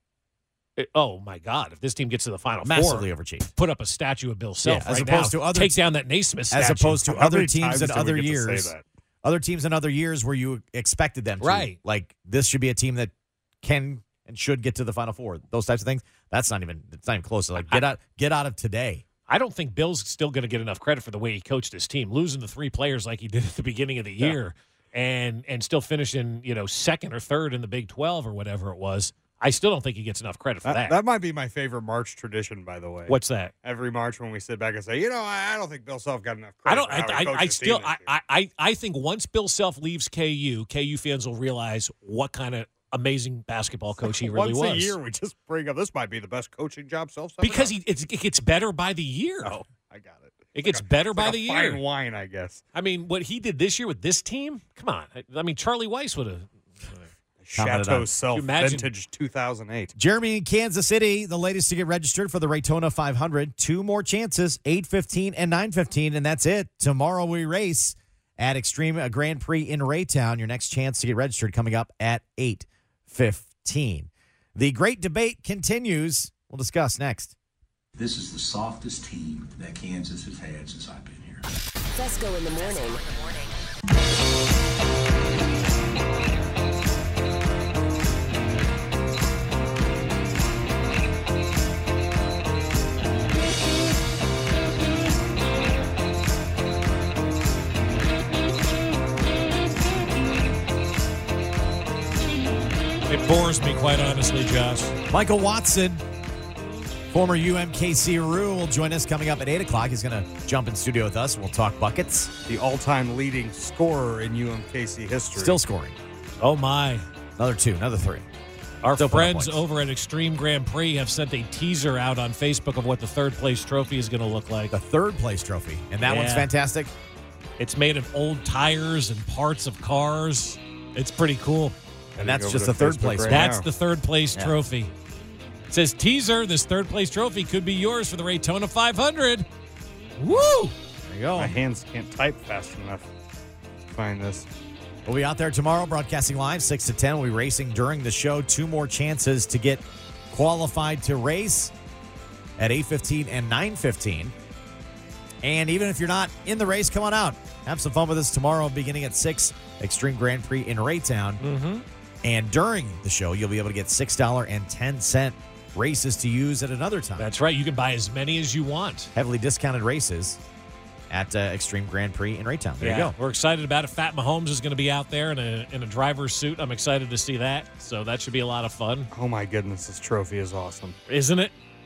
Speaker 7: it- oh my God! If this team gets to the final
Speaker 6: massively
Speaker 7: four,
Speaker 6: overachieved.
Speaker 7: put up a statue of Bill Self
Speaker 6: Yeah, as
Speaker 7: right
Speaker 6: opposed
Speaker 7: now.
Speaker 6: to other
Speaker 7: take
Speaker 6: t-
Speaker 7: down that Naismith statue.
Speaker 6: As opposed to
Speaker 8: How
Speaker 6: other
Speaker 8: many
Speaker 6: teams
Speaker 8: times
Speaker 6: in
Speaker 8: do we
Speaker 6: other
Speaker 8: get to say
Speaker 6: years,
Speaker 8: that?
Speaker 6: other teams in other years where you expected them to.
Speaker 7: Right.
Speaker 6: Like this should be a team that can and should get to the Final Four. Those types of things. That's not even. It's not even close. Like get out. Get out of today.
Speaker 7: I don't think Bill's still going to get enough credit for the way he coached his team, losing the three players like he did at the beginning of the year, and and still finishing you know second or third in the Big twelve or whatever it was. I still don't think he gets enough credit for
Speaker 8: That,
Speaker 7: that.
Speaker 8: that might be my favorite March tradition, by the way.
Speaker 7: What's that?
Speaker 8: Every March when we sit back and say, you know, I, I don't think Bill Self got enough
Speaker 7: I
Speaker 8: credit.
Speaker 7: don't.
Speaker 8: for how he
Speaker 7: I, I,
Speaker 8: coached
Speaker 7: I
Speaker 8: his
Speaker 7: still.
Speaker 8: team
Speaker 7: I,
Speaker 8: this year."
Speaker 7: I. I think once Bill Self leaves K U, K U fans will realize what kind of amazing basketball coach he really
Speaker 8: Once
Speaker 7: was.
Speaker 8: a year, we just bring up this might be the best coaching job Self
Speaker 7: because he it's, it gets better by the year.
Speaker 8: Oh, I got it.
Speaker 7: It gets
Speaker 8: Like a-
Speaker 7: better
Speaker 8: it's
Speaker 7: by
Speaker 8: like
Speaker 7: the
Speaker 8: a
Speaker 7: year.
Speaker 8: Fine wine, I guess.
Speaker 7: I mean, what he did this year with this team. Come on. I, I mean, Charlie Weiss would have.
Speaker 6: Commented
Speaker 8: Chateau
Speaker 6: on-
Speaker 8: Self
Speaker 7: Could you imagine-
Speaker 8: Vintage two thousand eight.
Speaker 6: Jeremy in Kansas City, the latest to get registered for the Raytona five hundred. Two more chances, eight fifteen and nine fifteen, and that's it. Tomorrow we race at Extreme Grand Prix in Raytown. Your next chance to get registered coming up at eight fifteen. The great debate continues. We'll discuss next.
Speaker 10: This is the softest team that Kansas has had since I've been here.
Speaker 9: Fesco in the morning.
Speaker 7: It bores me, quite honestly, Josh.
Speaker 6: Michael Watson, former U M K C Roo, will join us coming up at eight o'clock. He's going to jump in studio with us. We'll talk buckets.
Speaker 8: The all-time leading scorer in U M K C history.
Speaker 6: Still scoring.
Speaker 7: Oh, my.
Speaker 6: Another two, another three.
Speaker 7: Our
Speaker 6: Still putting up
Speaker 7: friends
Speaker 6: points.
Speaker 7: over at Extreme Grand Prix have sent a teaser out on Facebook of what the third place trophy is going to look like.
Speaker 6: The third place trophy. And that one's
Speaker 7: Yeah.
Speaker 6: fantastic.
Speaker 7: It's made of old tires and parts of cars. It's pretty cool.
Speaker 6: And that's
Speaker 8: Over
Speaker 6: just
Speaker 8: to
Speaker 6: the third
Speaker 8: Facebook
Speaker 6: place.
Speaker 8: right
Speaker 7: That's
Speaker 8: now.
Speaker 7: the third place
Speaker 6: Yeah.
Speaker 7: trophy. It says teaser, this third place trophy could be yours for the Raytona five hundred. Woo!
Speaker 6: There you go.
Speaker 8: My hands can't type fast enough to find this.
Speaker 6: We'll be out there tomorrow, broadcasting live, six to ten. We'll be racing during the show. Two more chances to get qualified to race at eight fifteen and nine fifteen. And even if you're not in the race, come on out. Have some fun with us tomorrow, beginning at six, Extreme Grand Prix in Raytown.
Speaker 7: Mm-hmm.
Speaker 6: And during the show, you'll be able to get six dollars and ten cents races to use at another time.
Speaker 7: That's right. You can buy as many as you want.
Speaker 6: Heavily discounted races at uh, Extreme Grand Prix in Raytown. There you go.
Speaker 7: We're excited about it. Fat Mahomes is going to be out there in a in a driver's suit. I'm excited to see that. So that should be a lot of fun,
Speaker 8: Oh my goodness, this trophy is awesome.
Speaker 7: isn't it?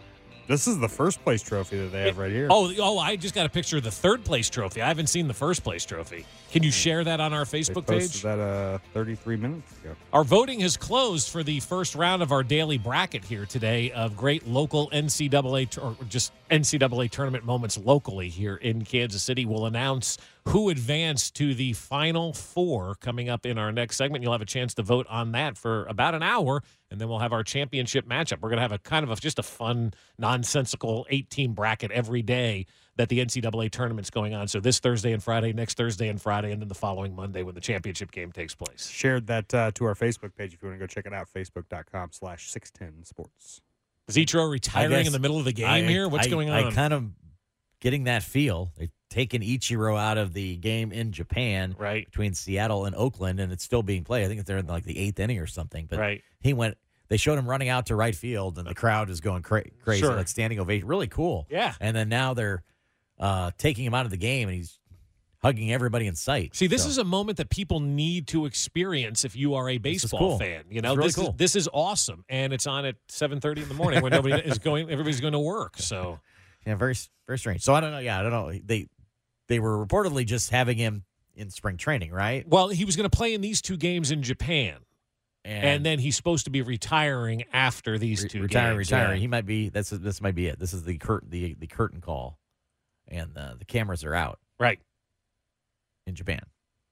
Speaker 8: This is the first place trophy that they have right here.
Speaker 7: Oh, oh! I just got a picture of the third place trophy. I haven't seen the first place trophy. Can you share that on our Facebook
Speaker 8: they
Speaker 7: page?
Speaker 8: posted that uh, thirty-three minutes ago.
Speaker 7: Our voting has closed for the first round of our daily bracket here today of great local N C double A or just N C double A tournament moments locally here in Kansas City. We'll announce who advanced to the Final Four coming up in our next segment. You'll have a chance to vote on that for about an hour, and then we'll have our championship matchup. We're going to have a kind of a, just a fun, nonsensical eight-team bracket every day that the N C double A tournament's going on. So this Thursday and Friday, next Thursday and Friday, and then the following Monday when the championship game takes place.
Speaker 8: Shared that uh, to our Facebook page if you want to go check it out, facebook.com slash 610 sports.
Speaker 7: Is Ichiro retiring in the middle of the game
Speaker 11: I,
Speaker 7: here? What's
Speaker 11: I,
Speaker 7: going on?
Speaker 11: I kind of getting that feel. They've taken Ichiro out of the game in Japan
Speaker 7: right.
Speaker 11: between Seattle and Oakland, and it's still being played. I think they're in like the eighth inning or something. But
Speaker 7: right.
Speaker 11: he went – they showed him running out to right field, and the crowd is going cra- crazy,
Speaker 7: Sure.
Speaker 11: like standing ovation. Really cool.
Speaker 7: Yeah.
Speaker 11: And then now they're uh, taking him out of the game, and he's hugging everybody in sight.
Speaker 7: See, this
Speaker 11: so.
Speaker 7: is a moment that people need to experience if you are a baseball
Speaker 11: cool.
Speaker 7: fan. You know,
Speaker 11: really
Speaker 7: this
Speaker 11: cool.
Speaker 7: is this is awesome, and it's on at seven thirty in the morning when nobody is going. Everybody's going to work. So,
Speaker 11: yeah, very very strange. So I don't know. Yeah, I don't know. They they were reportedly just having him in spring training, right?
Speaker 7: Well, he was going to play in these two games in Japan, and, and then he's supposed to be retiring after these
Speaker 11: re-
Speaker 7: two
Speaker 11: retiring,
Speaker 7: games.
Speaker 11: Retiring,
Speaker 7: Yeah.
Speaker 11: He might be. That's this might be it. This is the curtain the the curtain call, and uh, the cameras are out.
Speaker 7: Right.
Speaker 11: In Japan.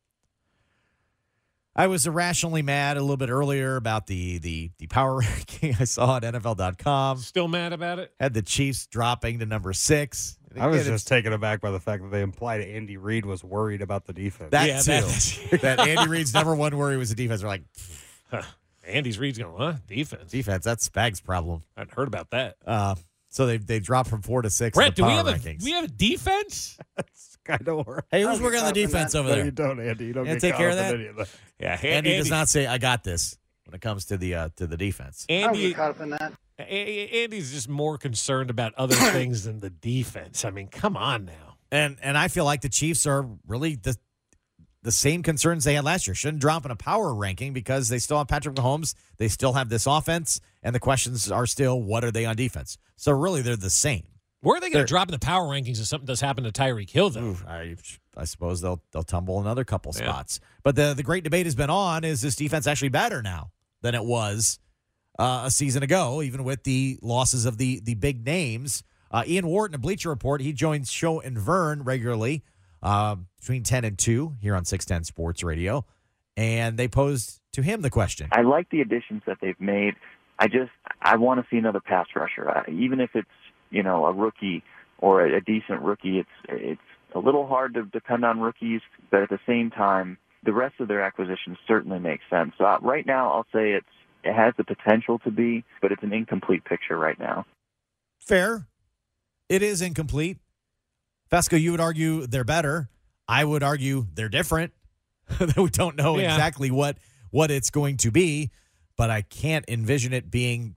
Speaker 11: I was irrationally mad a little bit earlier about the the the power ranking I saw at N F L dot com.
Speaker 7: Still mad about it?
Speaker 11: Had the Chiefs dropping to number six.
Speaker 8: I was
Speaker 11: Again,
Speaker 8: just taken aback by the fact that they implied Andy Reid was worried about the defense.
Speaker 11: That
Speaker 7: Yeah,
Speaker 11: too. That Andy Reid's number one worry was the defense. We're like,
Speaker 7: Huh. Andy's Reid's going, what? Defense.
Speaker 11: defense, that's Spag's problem.
Speaker 7: I hadn't heard about that.
Speaker 11: Uh, so they they dropped from four to six.
Speaker 7: Brett,
Speaker 11: in the
Speaker 7: do we
Speaker 11: power
Speaker 7: have a
Speaker 11: rankings.
Speaker 7: we have a defense?
Speaker 8: kind of worried.
Speaker 11: Hey, who's working on the defense over
Speaker 8: no,
Speaker 11: there?
Speaker 8: you don't, Andy. You don't
Speaker 11: Yeah,
Speaker 8: get
Speaker 11: take
Speaker 8: caught
Speaker 11: care of
Speaker 8: up in
Speaker 11: that?
Speaker 8: any of that.
Speaker 7: Yeah,
Speaker 11: Andy,
Speaker 7: Andy
Speaker 11: does not say I got this when it comes to the uh, to the defense.
Speaker 7: Andy,
Speaker 12: caught up in that.
Speaker 7: A- Andy's just more concerned about other things than the defense. I mean, come on now.
Speaker 11: And and I feel like the Chiefs are really the the same concerns they had last year. Shouldn't drop in a power ranking because they still have Patrick Mahomes. They still have this offense, and the questions are still, what are they on defense? So really, they're the same.
Speaker 7: Where are they going
Speaker 11: They're-
Speaker 7: to drop in the power rankings if something does happen to Tyreek Hill, though?
Speaker 11: Ooh, I, I suppose they'll they'll tumble another couple
Speaker 7: Yeah.
Speaker 11: spots. But the the great debate has been on: is this defense actually better now than it was uh, a season ago, even with the losses of the the big names? Uh, Ian Wharton, a Bleacher Report, he joins Show and Vern regularly uh, between ten and two here on six ten Sports Radio, and they posed to him the question.
Speaker 13: I like the additions that they've made. I just I want to see another pass rusher, uh, even if it's you know a rookie or a, a decent rookie. It's it's a little hard to depend on rookies, but at the same time, the rest of their acquisitions certainly make sense. So uh, right now, I'll say it's it has the potential to be, but it's an incomplete picture right now.
Speaker 11: Fair. It is incomplete. Fesco, you would argue they're better. I would argue they're different. We don't know
Speaker 7: Yeah.
Speaker 11: exactly what what it's going to be, but I can't envision it being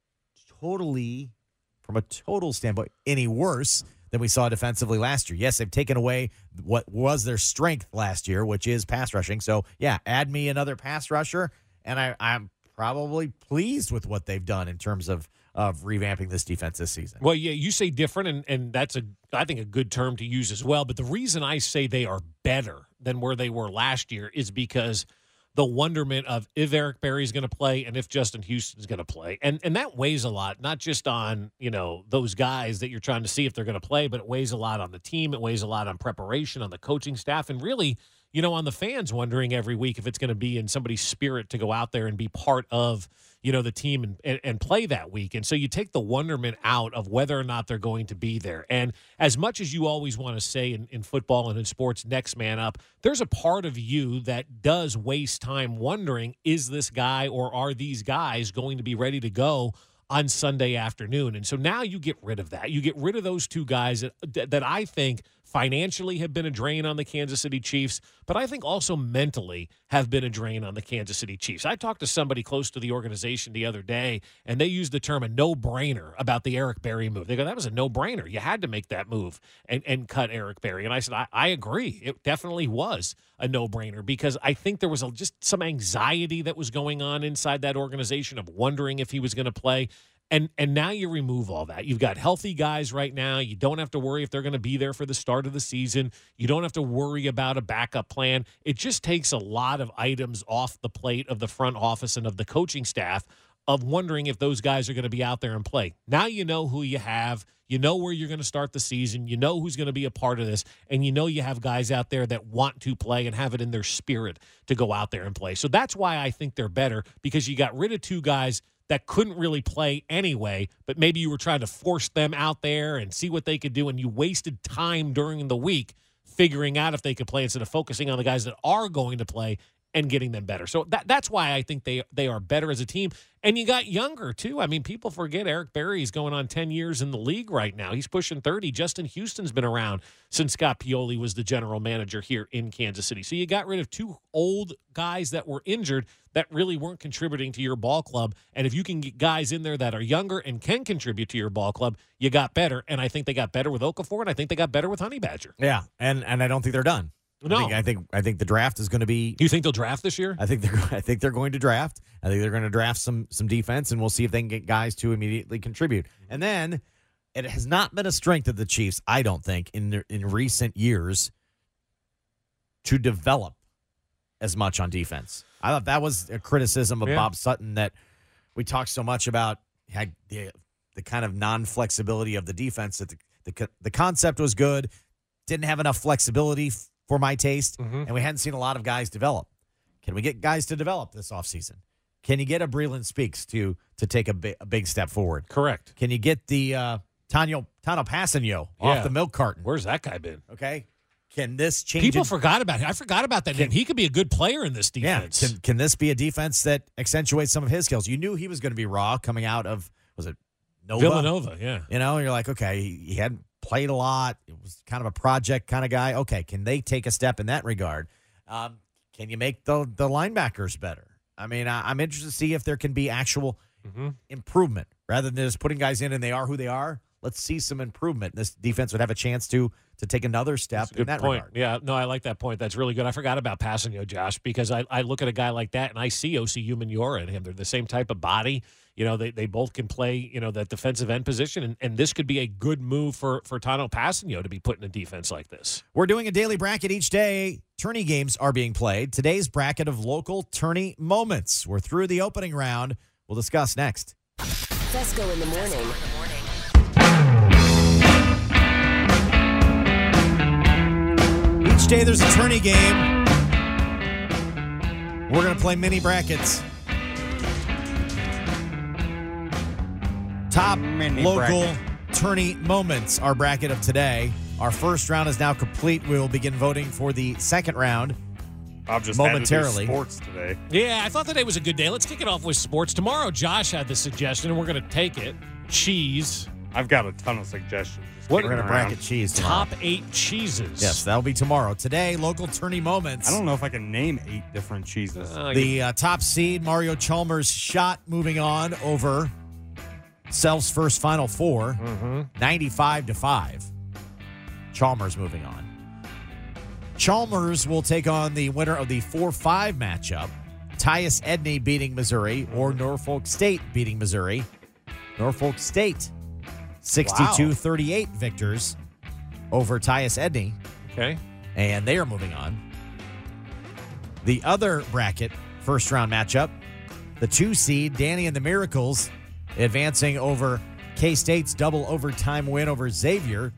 Speaker 11: totally, from a total standpoint, any worse than we saw defensively last year. Yes, they've taken away what was their strength last year, which is pass rushing. So, yeah, add me another pass rusher, and I, I'm probably pleased with what they've done in terms of of revamping this defense this season.
Speaker 7: Well, yeah, you say different, and, and that's, a I think, a good term to use as well. But the reason I say they are better than where they were last year is because the wonderment of if Eric Berry's going to play and if Justin Houston's going to play. And and that weighs a lot, not just on, you know, those guys that you're trying to see if they're going to play, but it weighs a lot on the team. It weighs a lot on preparation, on the coaching staff, and really, you know, on the fans wondering every week if it's going to be in somebody's spirit to go out there and be part of, you know, the team and, and, and play that week. And so you take the wonderment out of whether or not they're going to be there. And as much as you always want to say in, in football and in sports, next man up, there's a part of you that does waste time wondering, is this guy or are these guys going to be ready to go on Sunday afternoon? And so now you get rid of that. You get rid of those two guys that, that I think financially have been a drain on the Kansas City Chiefs, but I think also mentally have been a drain on the Kansas City Chiefs. I talked to somebody close to the organization the other day, and they used the term a no-brainer about the Eric Berry move. They go, that was a no-brainer. You had to make that move and, and cut Eric Berry. And I said, I, I agree. It definitely was a no-brainer because I think there was a, just some anxiety that was going on inside that organization of wondering if he was going to play. And and now you remove all that. You've got healthy guys right now. You don't have to worry if they're going to be there for the start of the season. You don't have to worry about a backup plan. It just takes a lot of items off the plate of the front office and of the coaching staff of wondering if those guys are going to be out there and play. Now you know who you have. You know where you're going to start the season. You know who's going to be a part of this. And you know you have guys out there that want to play and have it in their spirit to go out there and play. So that's why I think they're better, because you got rid of two guys that couldn't really play anyway, but maybe you were trying to force them out there and see what they could do, and you wasted time during the week figuring out if they could play instead of focusing on the guys that are going to play and getting them better. So that that's why I think they they are better as a team. And you got younger, too. I mean, people forget Eric Berry is going on ten years in the league right now. He's pushing thirty. Justin Houston's been around since Scott Pioli was the general manager here in Kansas City. So you got rid of two old guys that were injured that really weren't contributing to your ball club. And if you can get guys in there that are younger and can contribute to your ball club, you got better. And I think they got better with Okafor, and I think they got better with Honey Badger.
Speaker 11: Yeah, and and I don't think they're done.
Speaker 7: No,
Speaker 11: I think, I think I think the draft is going to be.
Speaker 7: You think they'll draft this year?
Speaker 11: I think they're. I think they're going to draft. I think they're going to draft some some defense, and we'll see if they can get guys to immediately contribute. And then it has not been a strength of the Chiefs, I don't think, in in recent years to develop as much on defense. I thought that was a criticism of
Speaker 7: yeah.
Speaker 11: Bob Sutton, that we talked so much about had the the kind of non-flexibility of the defense. That the the, the concept was good, didn't have enough flexibility for my taste,
Speaker 7: mm-hmm.
Speaker 11: and we hadn't seen a lot of guys develop. Can we get guys to develop this offseason? Can you get a Breland Speaks to to take a, bi- a big step forward?
Speaker 7: Correct.
Speaker 11: Can you get the uh, Tano, Tano Passanio
Speaker 7: Yeah.
Speaker 11: off the milk carton?
Speaker 7: Where's that guy been?
Speaker 11: Okay. Can this change?
Speaker 7: People
Speaker 11: it?
Speaker 7: forgot about him. I forgot about that
Speaker 11: Can-
Speaker 7: name. He could be a good player in this defense.
Speaker 11: Yeah. Can, can this be a defense that accentuates some of his skills? You knew he was going to be raw coming out of, was it Nova?
Speaker 7: Villanova, yeah.
Speaker 11: You know, you're like, okay, he, he hadn't played a lot. It was kind of a project kind of guy. Okay, can they take a step in that regard? Um, can you make the the linebackers better? I mean, I, I'm interested to see if there can be actual
Speaker 7: mm-hmm.
Speaker 11: improvement rather than just putting guys in and they are who they are. Let's see some improvement. This defense would have a chance to to take another step
Speaker 7: That's a good
Speaker 11: in that
Speaker 7: point.
Speaker 11: regard.
Speaker 7: Yeah, no, I like that point. That's really good. I forgot about Passanio, Josh, because I, I look at a guy like that and I see O C Umenyiora in him. They're the same type of body. You know, they, they both can play, you know, that defensive end position, and, and this could be a good move for, for Tano Passanio to be put in a defense like this.
Speaker 11: We're doing a daily bracket each day. Tourney games are being played. Today's bracket of local tourney moments. We're through the opening round. We'll discuss next.
Speaker 9: Fesco in the morning.
Speaker 11: Each day there's a tourney game. We're going to play mini brackets. Top
Speaker 8: Mini
Speaker 11: local
Speaker 8: bracket.
Speaker 11: tourney moments, our bracket of today. Our first round is now complete. We will begin voting for the second round
Speaker 8: I've just
Speaker 11: momentarily.
Speaker 8: Had to do sports today.
Speaker 7: Yeah, I thought today was a good day. Let's kick it off with sports. Tomorrow, Josh had the suggestion, and we're going to take it. Cheese.
Speaker 8: I've got a ton of suggestions. Just
Speaker 11: We're
Speaker 8: kicking
Speaker 11: going to
Speaker 8: around.
Speaker 11: bracket cheese tomorrow.
Speaker 7: Top eight cheeses.
Speaker 11: Yes, that'll be tomorrow. Today, local tourney moments.
Speaker 8: I don't know if I can name eight different cheeses.
Speaker 7: Uh,
Speaker 11: The uh, top seed, Mario Chalmers, shot moving on over Self's first Final Four,
Speaker 7: mm-hmm.
Speaker 11: ninety-five to five. Chalmers moving on. Chalmers will take on the winner of the four five matchup. Tyus Edney beating Missouri or Norfolk State beating Missouri. Norfolk State, sixty-two thirty-eight victors over Tyus Edney.
Speaker 7: Okay.
Speaker 11: And they are moving on. The other bracket, first round matchup, the two seed, Danny and the Miracles, advancing over K-State's double overtime win over Xavier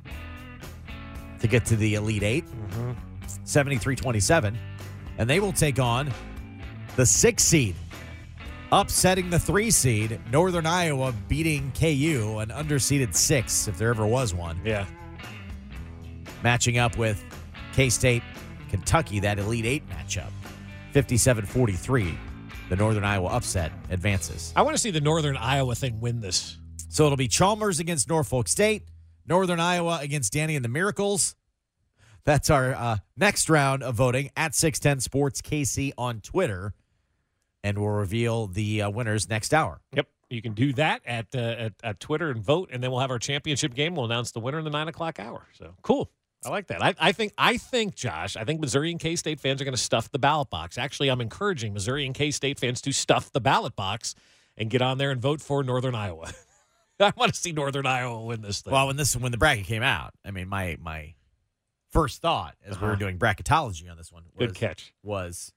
Speaker 11: to get to the Elite Eight,
Speaker 7: mm-hmm.
Speaker 11: seventy-three twenty-seven. And they will take on the six seed, upsetting the three seed, Northern Iowa beating K U, an underseeded six, if there ever was one.
Speaker 7: Yeah.
Speaker 11: Matching up with K-State, Kentucky, that Elite Eight matchup. fifty-seven forty-three, the Northern Iowa upset advances.
Speaker 7: I want to see the Northern Iowa thing win this.
Speaker 11: So it'll be Chalmers against Norfolk State, Northern Iowa against Danny and the Miracles. That's our uh, next round of voting at six ten Sports K C on Twitter. And we'll reveal the uh, winners next hour.
Speaker 7: Yep. You can do that at, uh, at at Twitter and vote, and then we'll have our championship game. We'll announce the winner in the nine o'clock hour. So cool. I like that. I, I think, I think, Josh, I think Missouri and K-State fans are going to stuff the ballot box. Actually, I'm encouraging Missouri and K-State fans to stuff the ballot box and get on there and vote for Northern Iowa. I want to see Northern Iowa win this thing.
Speaker 11: Well, when this when the bracket came out, I mean, my my first thought as
Speaker 7: Uh-huh.
Speaker 11: we were doing bracketology on this one was,
Speaker 7: Good catch.
Speaker 11: was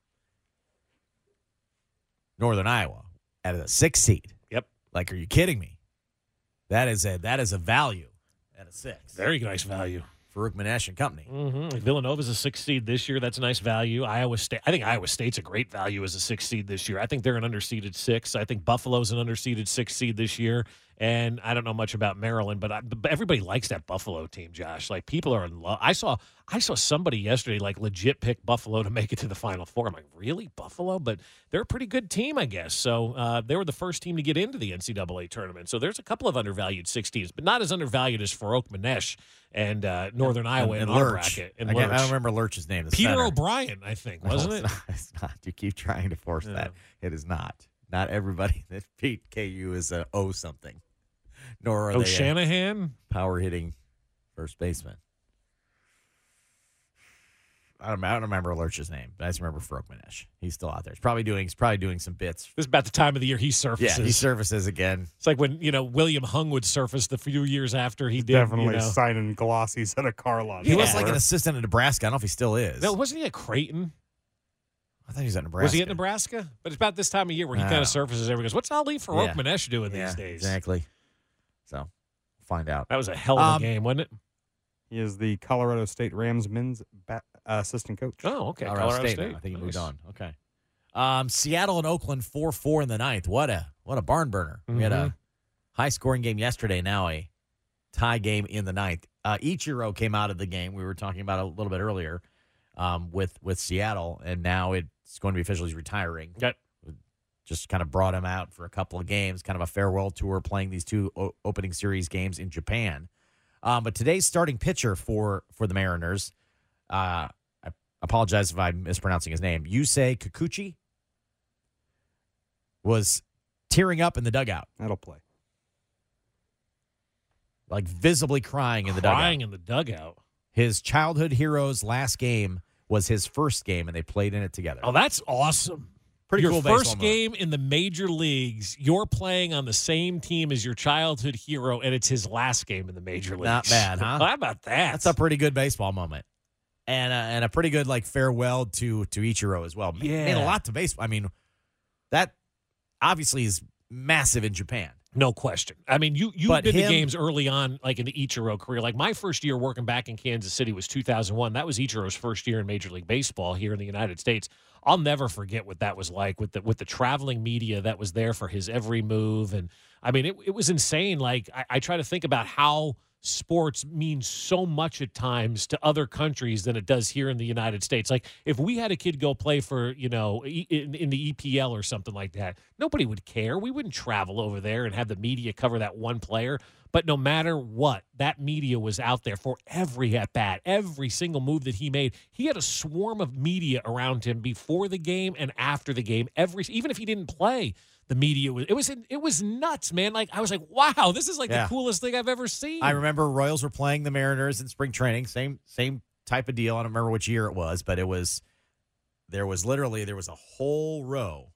Speaker 11: Northern Iowa at a six seed.
Speaker 7: Yep.
Speaker 11: Like, are you kidding me? That is a that is a value at a six.
Speaker 7: Very nice value.
Speaker 11: Farouk Manesh and company.
Speaker 7: Mm-hmm. Villanova's a six seed this year. That's a nice value. Iowa State. I think Iowa State's a great value as a six seed this year. I think they're an underseeded six. I think Buffalo's an underseeded six seed this year. And I don't know much about Maryland, but, I, but everybody likes that Buffalo team, Josh. Like, people are in love. I saw I saw somebody yesterday like legit pick Buffalo to make it to the Final Four. I'm like, really, Buffalo? But they're a pretty good team, I guess. So uh, they were the first team to get into the N C double A tournament. So there's a couple of undervalued six teams, but not as undervalued as Farouk Manesh and uh, Northern Iowa
Speaker 11: and,
Speaker 7: in
Speaker 11: and
Speaker 7: our
Speaker 11: Lurch.
Speaker 7: bracket. And
Speaker 11: I, can't- I
Speaker 7: Lurch.
Speaker 11: don't remember Lurch's name. the
Speaker 7: Peter
Speaker 11: center.
Speaker 7: O'Brien, I think,
Speaker 11: No,
Speaker 7: wasn't
Speaker 11: it's
Speaker 7: it?
Speaker 11: Not, it's not. You keep trying to force
Speaker 7: Yeah.
Speaker 11: that. It is not. Not everybody that beat K U is a O something. Nor are
Speaker 7: Oh,
Speaker 11: they a
Speaker 7: Shanahan?
Speaker 11: power hitting first baseman. I don't, I don't remember Lurch's name, but I just remember Farouk Manesh. He's still out there. He's probably doing. He's probably doing some bits.
Speaker 7: This is about the time of the year he surfaces.
Speaker 11: Yeah, he surfaces again.
Speaker 7: It's like when, you know, William Hung would surface the few years after he did.
Speaker 8: Definitely
Speaker 7: you know.
Speaker 8: signing glossies at a car lot.
Speaker 11: He was like an assistant at Nebraska. I don't know if he still is.
Speaker 7: No, wasn't he at Creighton?
Speaker 11: I thought he was at Nebraska.
Speaker 7: Was he at Nebraska? But it's about this time of year where he
Speaker 11: I
Speaker 7: kind
Speaker 11: don't
Speaker 7: of surfaces. Everybody goes, "What's Ali Farouk
Speaker 11: Yeah.
Speaker 7: Manesh doing
Speaker 11: Yeah,
Speaker 7: these days?"
Speaker 11: exactly. So, find out.
Speaker 7: That was a hell of a
Speaker 11: Um,
Speaker 7: game, wasn't it?
Speaker 8: He is the Colorado State Rams men's ba- uh, assistant coach.
Speaker 7: Oh, okay.
Speaker 11: Colorado,
Speaker 7: Colorado
Speaker 11: State.
Speaker 7: State.
Speaker 11: now. I think he
Speaker 7: Nice.
Speaker 11: moved on. Okay. Um, Seattle and Oakland four four in the ninth. What a what a barn burner. We had
Speaker 7: Mm-hmm.
Speaker 11: a high scoring game yesterday. Now a tie game in the ninth. Uh, Ichiro came out of the game. We were talking about a little bit earlier um, with with Seattle, and now it's going to be officially retiring.
Speaker 7: Got
Speaker 11: Just kind of brought him out for a couple of games, kind of a farewell tour, playing these two o- opening series games in Japan. Um, but today's starting pitcher for for the Mariners, uh, I apologize if I'm mispronouncing his name, Yusei Kikuchi, was tearing up in the dugout,
Speaker 8: That'll play.
Speaker 11: like visibly crying in the
Speaker 7: crying
Speaker 11: dugout.
Speaker 7: in the dugout.
Speaker 11: His childhood hero's last game was his first game, and they played in it together.
Speaker 7: Oh, that's awesome.
Speaker 11: Pretty
Speaker 7: your
Speaker 11: cool baseball
Speaker 7: first
Speaker 11: move.
Speaker 7: game in the major leagues, you're playing on the same team as your childhood hero, and it's his last game in the major leagues.
Speaker 11: Not bad, huh?
Speaker 7: How about that?
Speaker 11: That's a pretty good baseball moment. And uh, and a pretty good like farewell to to Ichiro as well. Ma-
Speaker 7: Yeah.
Speaker 11: Mean a lot to baseball. I mean, that obviously is massive in Japan.
Speaker 7: No question. I mean, you you've
Speaker 11: But
Speaker 7: been to
Speaker 11: him-
Speaker 7: games early on, like in the Ichiro career. Like my first year working back in Kansas City was two thousand one. That was Ichiro's first year in Major League Baseball here in the United States. I'll never forget what that was like with the with the traveling media that was there for his every move. And I mean, it it was insane. Like I, I try to think about how sports means so much at times to other countries than it does here in the United States. Like if we had a kid go play for, you know, E- in, in the E P L or something like that, nobody would care. We wouldn't travel over there and have the media cover that one player. But no matter what, that media was out there for every at bat, every single move that he made. He had a swarm of media around him before the game and after the game. Every even if he didn't play, the media was it was it was nuts, man. Like I was like, wow, this is like
Speaker 11: Yeah.
Speaker 7: the coolest thing I've ever seen.
Speaker 11: I remember Royals were playing the Mariners in spring training. Same same type of deal. I don't remember which year it was, but it was there was literally there was a whole row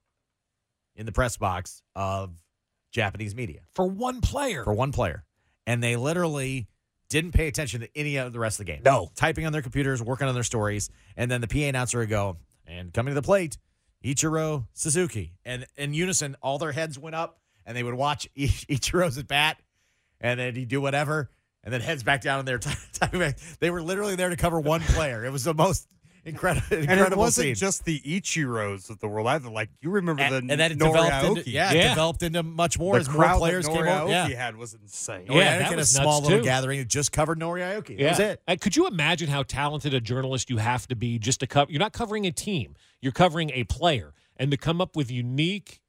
Speaker 11: in the press box of Japanese media
Speaker 7: for one player.
Speaker 11: for one player. And they literally didn't pay attention to any of the rest of the game.
Speaker 7: No.
Speaker 11: Typing on their computers, working on their stories, and then the P A announcer would go, and coming to the plate, Ichiro Suzuki. And in unison, all their heads went up, and they would watch I- Ichiro's at bat, and then he'd do whatever, and then heads back down in their time. They were literally there to cover one player. It was the most incredible, incredible
Speaker 8: And it wasn't
Speaker 11: scene.
Speaker 8: just the Ichiros of the world either. Like, you remember
Speaker 11: and,
Speaker 8: the
Speaker 11: and then it
Speaker 8: Nori
Speaker 11: developed
Speaker 8: Aoki.
Speaker 11: into, yeah,
Speaker 7: Yeah.
Speaker 11: It developed into much more
Speaker 8: The
Speaker 11: as more
Speaker 8: crowd
Speaker 11: players
Speaker 8: that
Speaker 11: came
Speaker 8: Nori
Speaker 11: out. Yeah.
Speaker 8: Aoki had was insane.
Speaker 7: Yeah,
Speaker 11: Yeah,
Speaker 7: that
Speaker 11: had a
Speaker 7: was
Speaker 11: small
Speaker 7: nuts,
Speaker 11: little
Speaker 7: too.
Speaker 11: gathering that just covered Nori Aoki. That
Speaker 7: Yeah.
Speaker 11: was it.
Speaker 7: Uh, could you imagine how talented a journalist you have to be just to cover? You're not covering a team. You're covering a player. And to come up with unique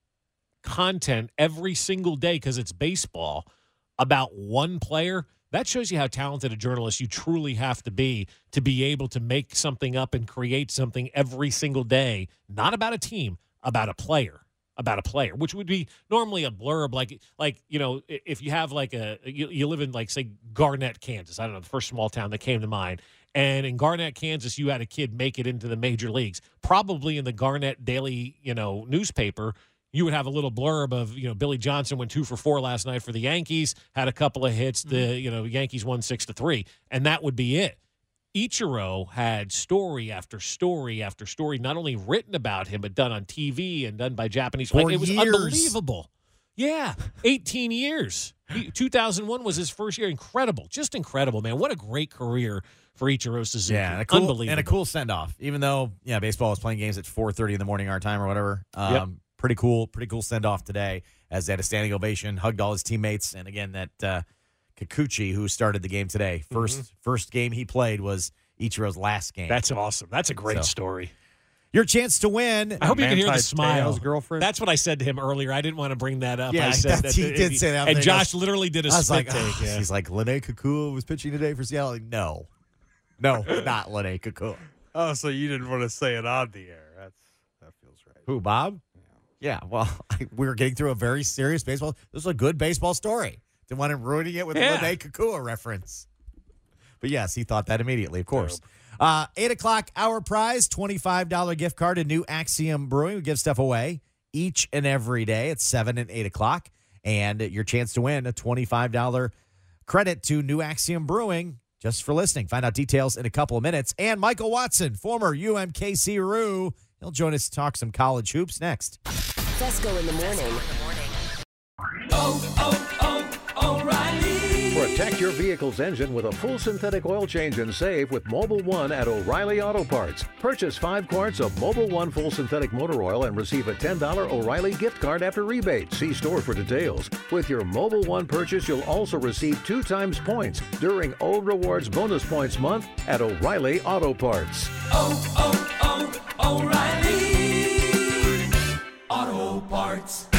Speaker 7: content every single day because it's baseball about one player, that shows you how talented a journalist you truly have to be to be able to make something up and create something every single day, not about a team, about a player. About a player, which would be normally a blurb, like like you know, i- if you have like a you, you live in like say Garnett, Kansas. I don't know, the first small town that came to mind. And in Garnett, Kansas, you had a kid make it into the major leagues. Probably in the Garnett Daily, you know, newspaper, you would have a little blurb of, you know, Billy Johnson went two for four last night for the Yankees, had a couple of hits. The, you know, Yankees won six to three, and that would be it. Ichiro had story after story after story, not only written about him, but done on T V and done by Japanese.
Speaker 11: For
Speaker 7: like, it was
Speaker 11: years.
Speaker 7: unbelievable. Yeah, eighteen years. He, two thousand one was his first year. Incredible. Just incredible, man. What a great career for Ichiro Suzuki.
Speaker 11: Yeah, and a cool,
Speaker 7: unbelievable.
Speaker 11: and a cool send-off. Even though, yeah, baseball was playing games at four thirty in the morning our time or whatever. Um,
Speaker 7: Yep.
Speaker 11: Pretty cool, pretty cool send-off today as they had a standing ovation, hugged all his teammates. And again, that uh, Kikuchi, who started the game today, first
Speaker 7: Mm-hmm.
Speaker 11: first game he played was Ichiro's last game.
Speaker 7: That's awesome. That's a great
Speaker 11: So,
Speaker 7: story.
Speaker 11: Your chance to win.
Speaker 7: I hope you can hear the
Speaker 8: Manti
Speaker 7: smile.
Speaker 8: Te'o's girlfriend?
Speaker 7: That's what I said to him earlier. I didn't want to bring that up.
Speaker 11: Yeah,
Speaker 7: I said
Speaker 11: that's- he did say that.
Speaker 7: And
Speaker 11: There
Speaker 7: Josh
Speaker 11: goes-
Speaker 7: literally did a
Speaker 11: I was
Speaker 7: spit
Speaker 11: like,
Speaker 7: take.
Speaker 11: oh,
Speaker 7: yeah.
Speaker 11: he's like, Lene Kakua was pitching today for Seattle. Like, no, no, not Lene Kakua.
Speaker 8: Oh, so you didn't want to say it on the air. That's That feels right.
Speaker 11: Who, Bob? Yeah, well, we were getting through a very serious baseball. This was a good baseball story. Didn't want him ruining it with
Speaker 7: Yeah.
Speaker 11: a Lene Kakua reference. But yes, he thought that immediately, of course. Uh, eight o'clock, our prize, twenty-five dollars gift card to New Axiom Brewing. We give stuff away each and every day at seven and eight o'clock. And your chance to win a twenty-five dollars credit to New Axiom Brewing just for listening. Find out details in a couple of minutes. And Michael Watson, former U M K C Roo, he'll join us to talk some college hoops next.
Speaker 9: Fesco in the morning.
Speaker 3: Oh, oh, oh, O'Reilly.
Speaker 12: Protect your vehicle's engine with a full synthetic oil change and save with Mobile One at O'Reilly Auto Parts. Purchase five quarts of Mobile One full synthetic motor oil and receive a ten dollars O'Reilly gift card after rebate. See store for details. With your Mobile One purchase, you'll also receive two times points during O Rewards Bonus Points Month at O'Reilly Auto Parts.
Speaker 3: Oh, oh, oh, O'Reilly. Auto Parts.